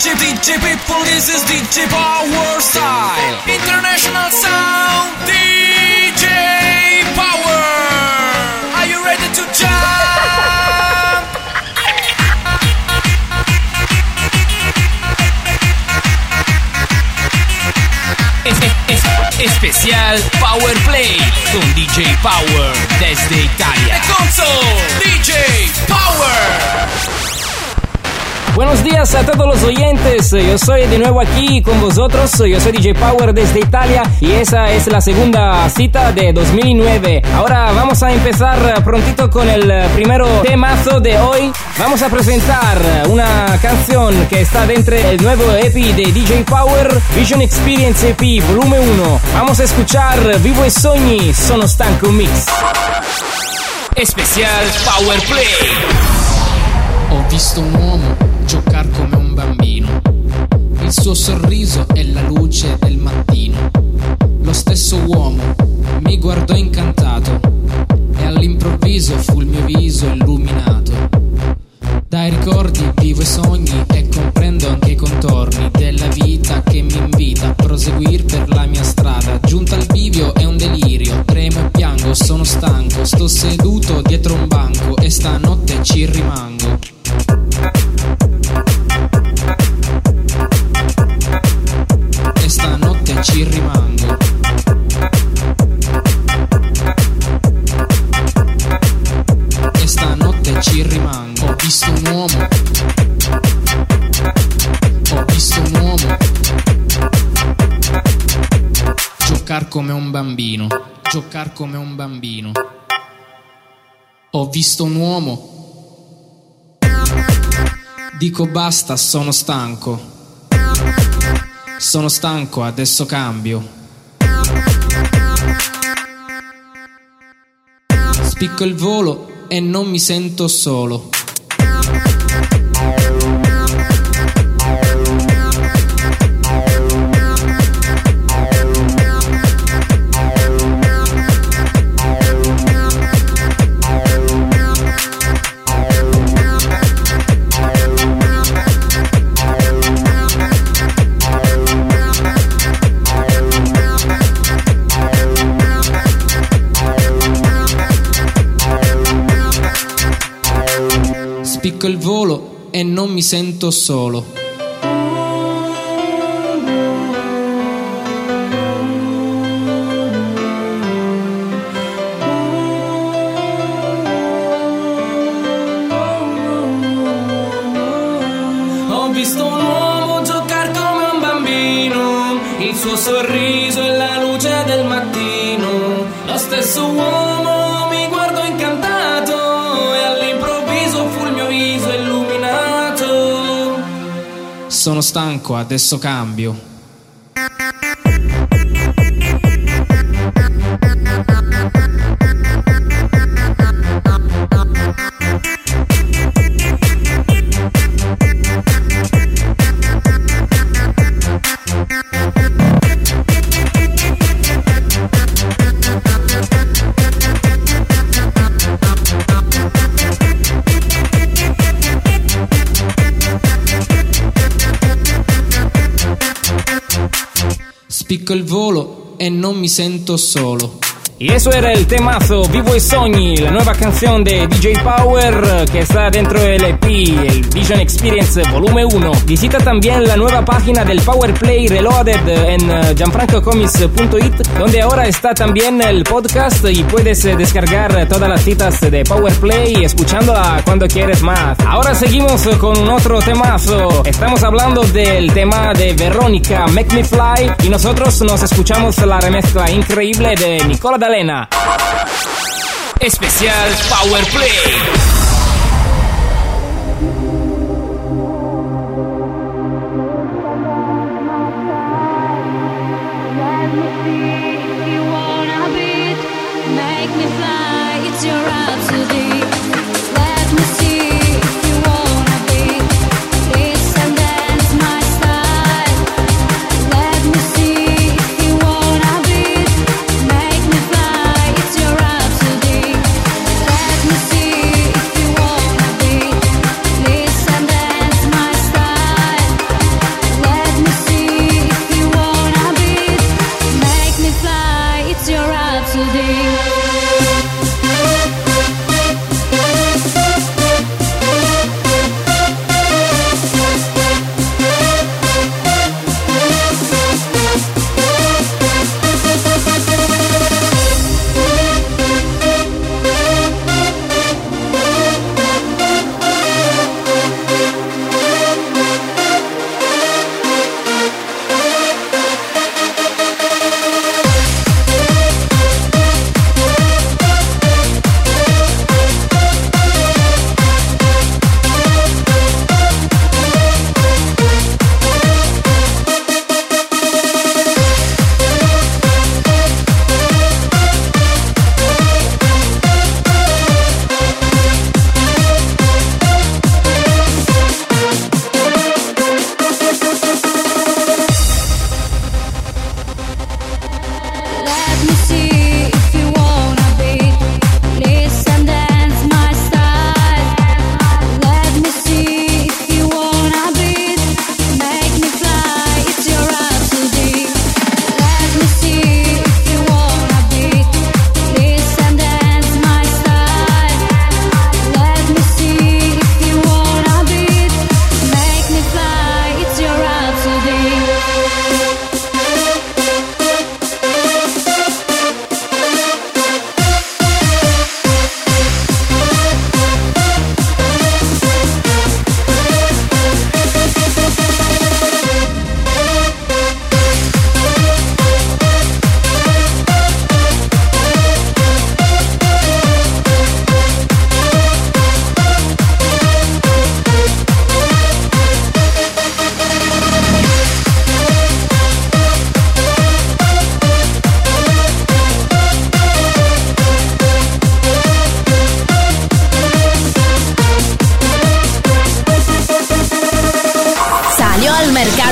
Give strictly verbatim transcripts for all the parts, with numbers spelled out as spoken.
J, D J people, this is D J Power Style. International sound, D J Power. Are you ready to jump? Es, es, especial Power Play con D J Power desde Italia. E con D J Power. Buenos días a todos los oyentes, yo soy de nuevo aquí con vosotros, yo soy D J Power desde Italia y esa es la segunda cita de dos mil nueve. Ahora vamos a empezar prontito con el primero temazo de hoy. Vamos a presentar una canción que está dentro del nuevo E P de D J Power, Vision Experience E P volume uno. Vamos a escuchar Vivo e Sogni, Sono Stanco Mix. Especial Power Play. Ho visto un uomo giocare come un bambino, il suo sorriso è la luce del mattino. Lo stesso uomo mi guardò incantato e all'improvviso fu il mio viso illuminato. Dai ricordi vivo i sogni e comprendo anche i contorni della vita che mi invita a proseguir per la mia strada. Giunta al bivio è un delirio, tremo e piango, sono stanco, sto seduto dietro un banco e stanotte ci rimango. E stanotte ci rimango. E stanotte ci rimango. Ho visto un uomo. Ho visto un uomo giocare come un bambino. Giocare come un bambino. Ho visto un uomo. Dico basta, sono stanco. Sono stanco, adesso cambio. Spicco il volo e non mi sento solo. Spicco il volo e non mi sento solo. Ho visto un uomo giocare come un bambino, il suo sorriso è la luce del mattino. Lo stesso uomo mi guardò incantato e all'improvviso fu il mio viso illuminato. Sono stanco, adesso cambio. Spicco il volo e non mi sento solo. Y eso era el temazo Vivo e Sogni, la nueva canción de D J Power que está dentro del E P, el Vision Experience volume uno. Visita también la nueva página del Power Play Reloaded en gianfranco comics punto it, donde ahora está también el podcast y puedes descargar todas las citas de Power Play escuchándola cuando quieres más. Ahora seguimos con un otro temazo. Estamos hablando del tema de Verónica, Make Me Fly, y nosotros nos escuchamos la remezcla increíble de Nicola D'Alena. Especial Power Play. If you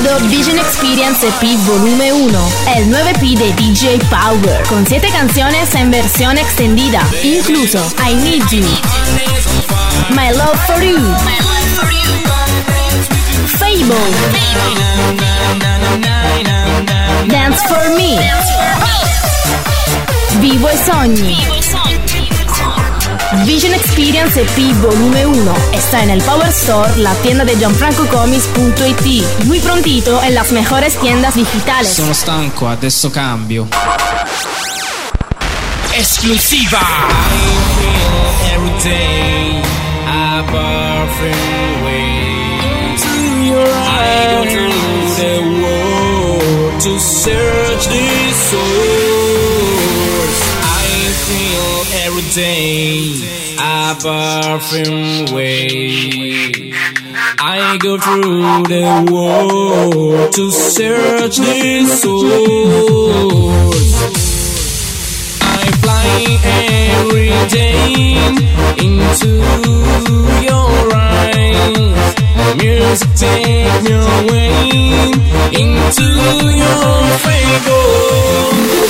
escuchando Vision Experience E P Volume uno, el nuevo E P de D J Power, con siete canciones en versión extendida, incluso I Need You, My Love For You, Fable, Dance For Me, Vivo e Sogni. Vision Experience E P Volume uno está en el Power Store, la tienda de gianfranco comics punto it, muy prontito en las mejores tiendas digitales. Sono stanco, adesso cambio. Esclusiva. To search this source, I feel every day a perfume way. I go through the world to search this source. I fly every day into your eyes. Music take me away into your fable.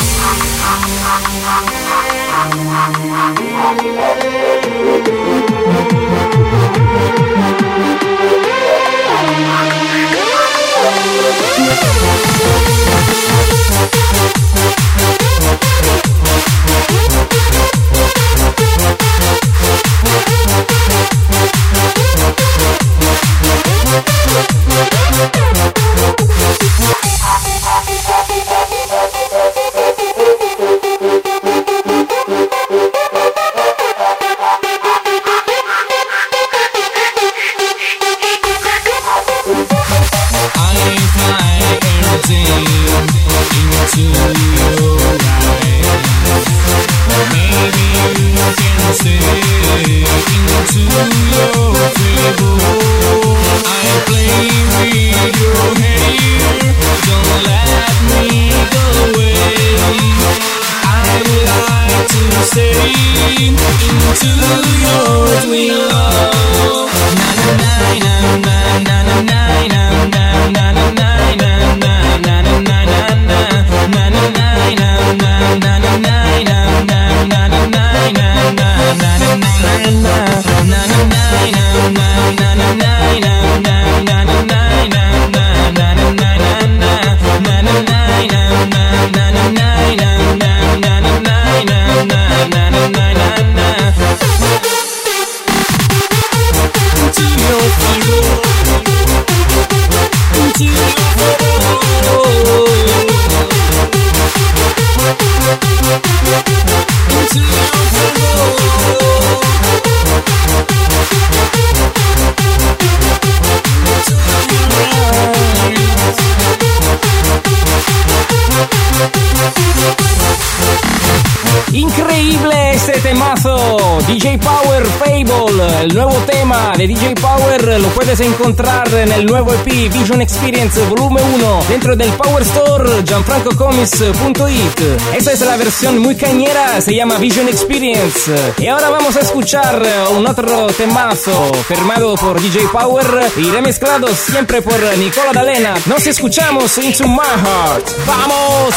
Increíble este temazo, D J Power Fable, el nuevo tema de D J Power lo puedes encontrar en el nuevo E P Vision Experience Volume uno dentro del Power Store gianfranco comics punto it. Esa es la versión muy cañera, se llama Vision Experience. Y ahora vamos a escuchar un otro temazo firmado por D J Power y remezclado siempre por Nicola D'Alena. Nos escuchamos Into My Heart. ¡Vamos!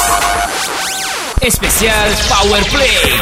Especial Power Play.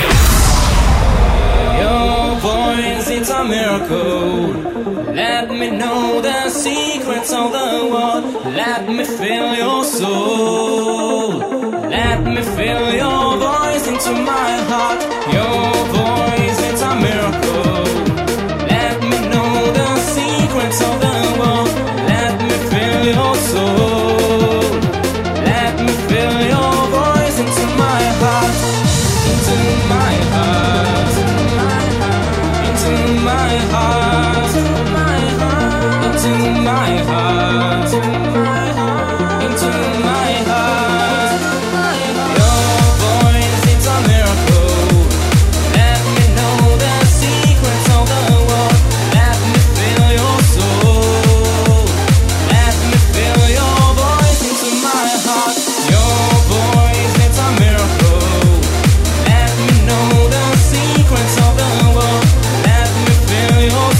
Your voice, it's a miracle. Let me know the secrets of the world. Let me feel your soul. Let me feel your voice into my heart. Your voice, it's a miracle. Let me know the secrets of the world. Let me feel your soul. Let me feel your voice into my heart. Into my heart. Into my heart. Into my heart. Into my heart. Your voice, it's a miracle. Let me know the secrets of the world. Let me feel your soul. Let me feel your voice into my heart. Your voice, it's a miracle. Let me know the secrets of the world. Let me feel your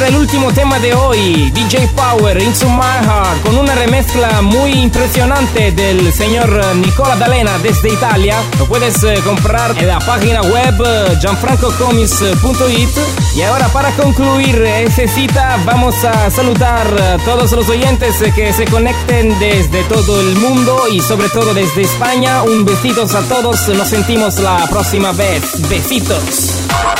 el último tema de hoy, D J Power, Into My Heart, con una remezcla muy impresionante del señor Nicola D'Alena desde Italia. Lo puedes eh, comprar en la página web eh, gianfranco comis punto it. Y ahora, para concluir esta cita, vamos a saludar a todos los oyentes que se conecten desde todo el mundo y sobre todo desde España. Un besitos a todos, nos sentimos la próxima vez. Besitos.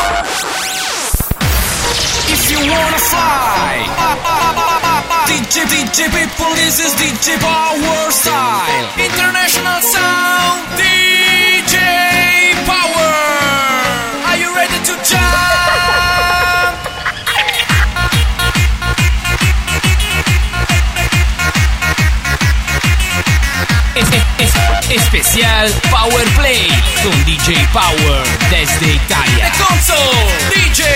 If you wanna fly, D J, D J people, this is D J Power style. International sound, D J Power. Are you ready to jump? Es, es, es, especial Power Play con D J Power desde Italia. E console, D J